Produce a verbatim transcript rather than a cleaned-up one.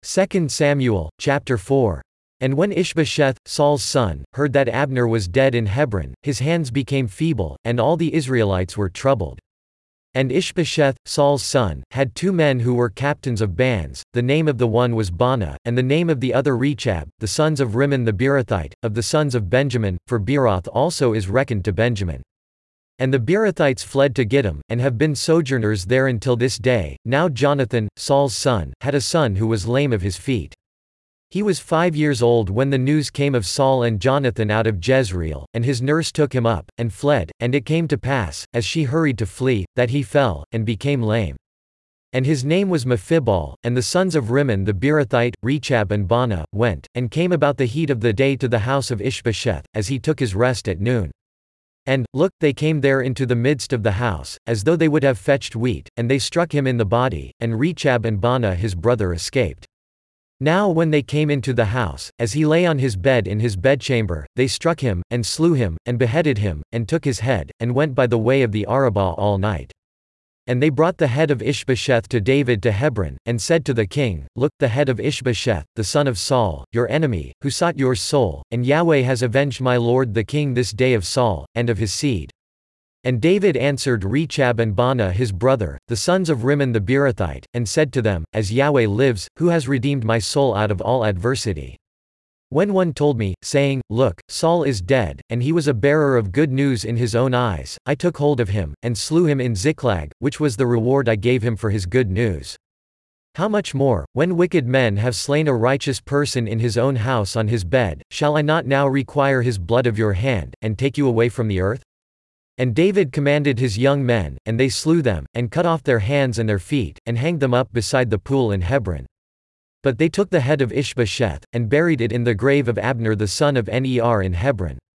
Second Samuel, chapter four. And when Ishbosheth, Saul's son, heard that Abner was dead in Hebron, his hands became feeble, and all the Israelites were troubled. And Ishbosheth, Saul's son, had two men who were captains of bands, the name of the one was Baanah, and the name of the other Rechab, the sons of Rimmon the Beerothite, of the sons of Benjamin, for Beeroth also is reckoned to Benjamin. And the Beerothites fled to Gittim, and have been sojourners there until this day. Now Jonathan, Saul's son, had a son who was lame of his feet. He was five years old when the news came of Saul and Jonathan out of Jezreel, and his nurse took him up, and fled, and it came to pass, as she hurried to flee, that he fell, and became lame. And his name was Mephibol, and the sons of Rimmon the Beerothite, Rechab and Baanah, went, and came about the heat of the day to the house of Ishbosheth, as he took his rest at noon. And, look, they came there into the midst of the house, as though they would have fetched wheat, and they struck him in the body, and Rechab and Baanah his brother escaped. Now when they came into the house, as he lay on his bed in his bedchamber, they struck him, and slew him, and beheaded him, and took his head, and went by the way of the Arabah all night. And they brought the head of Ishbosheth to David to Hebron, and said to the king, Look, the head of Ishbosheth, the son of Saul, your enemy, who sought your soul, and Yahweh has avenged my lord the king this day of Saul, and of his seed. And David answered Rechab and Baanah his brother, the sons of Rimmon the Beerothite, and said to them, As Yahweh lives, who has redeemed my soul out of all adversity. When one told me, saying, Look, Saul is dead, and he was a bearer of good news in his own eyes, I took hold of him, and slew him in Ziklag, which was the reward I gave him for his good news. How much more, when wicked men have slain a righteous person in his own house on his bed, shall I not now require his blood of your hand, and take you away from the earth? And David commanded his young men, and they slew them, and cut off their hands and their feet, and hanged them up beside the pool in Hebron. But they took the head of Ishbosheth, and buried it in the grave of Abner the son of Ner in Hebron.